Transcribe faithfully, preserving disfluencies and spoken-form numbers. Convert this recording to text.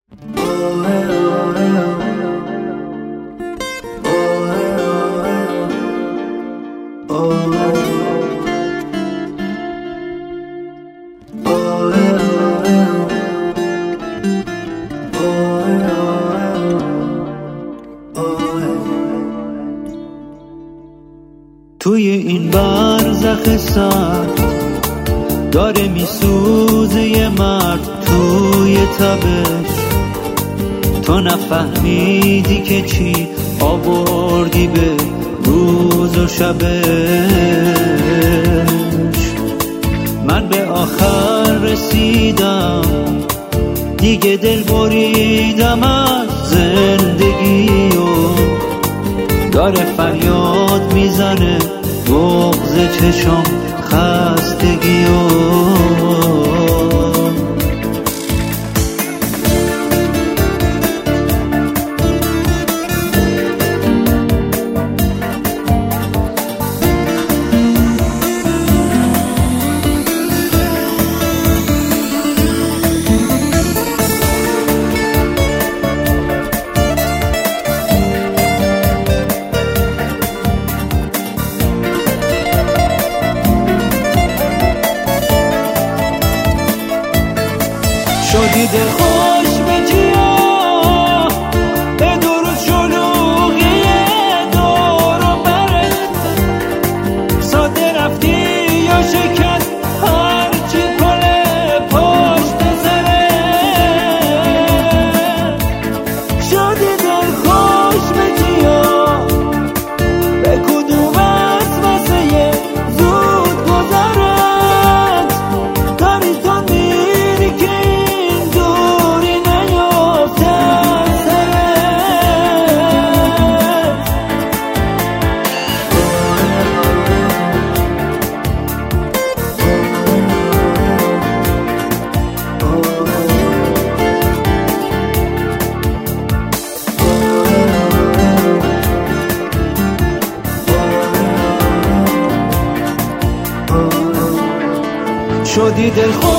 توی این برزخ سرد داره میسوزه یه مرد توی تبش، تو نفهمیدی که چی آوردی به روز و شبش. من به آخر رسیدم، دیگه دل بریدم از زندگی و داره فریاد میزنه بغض چشم خستگی و شدی دل خوش به جیا، به دور و شلوغی دور و بره، ساده رفتی یا شکست هرچی پله پشت سره. شدی دل خوش به جیا، به کدوم از واسه زود گذرت داری تو میری که شدی دل